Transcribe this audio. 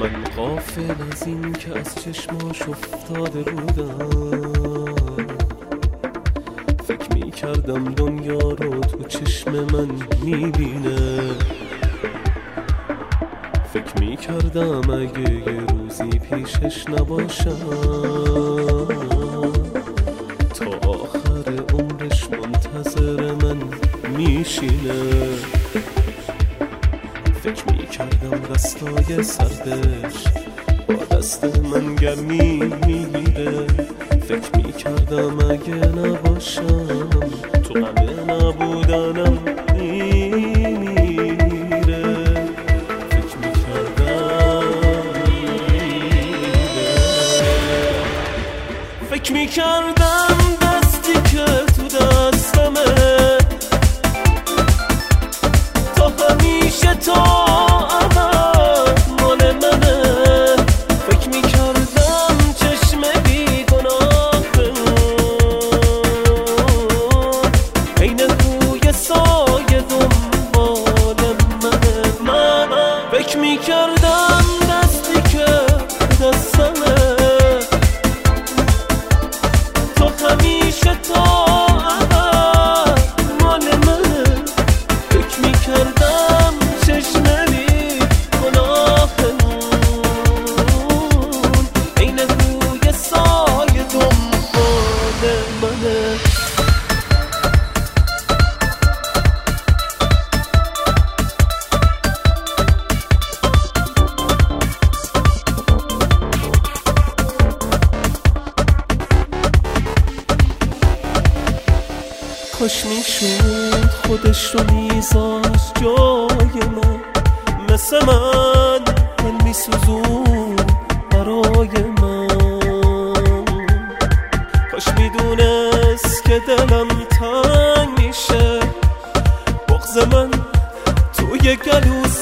من غافل از این که از چشماش افتاده بودم، فکر میکردم دنیا رو تو چشم من میبینه، فکر میکردم اگه یه روزی پیشش نباشم تا آخر عمرش منتظر من میشینه، فکر میکردم دستای سردش با دست من گرمی میگیره، فکر میکردم اگه نباشم تو غم نبودنم میمیره، فکر میکردم فکر میکردم دستی که تو دستمه تا همیشه تا ابد مال منه، فکر میکردم چشم بیگناه عین روی سایه دنبال منه، من فکر میکردم دستی که دستمه تا همیشه تا ابد مال منه، فکر میکردم چشم بیگناه عین روی سایه دنبال منه. کاش میشد خودش رو میذاشت جای من، مثل من دل میسوزون برای من، کاش میدونست که دلم تنگ میشه، بغض من توی گلو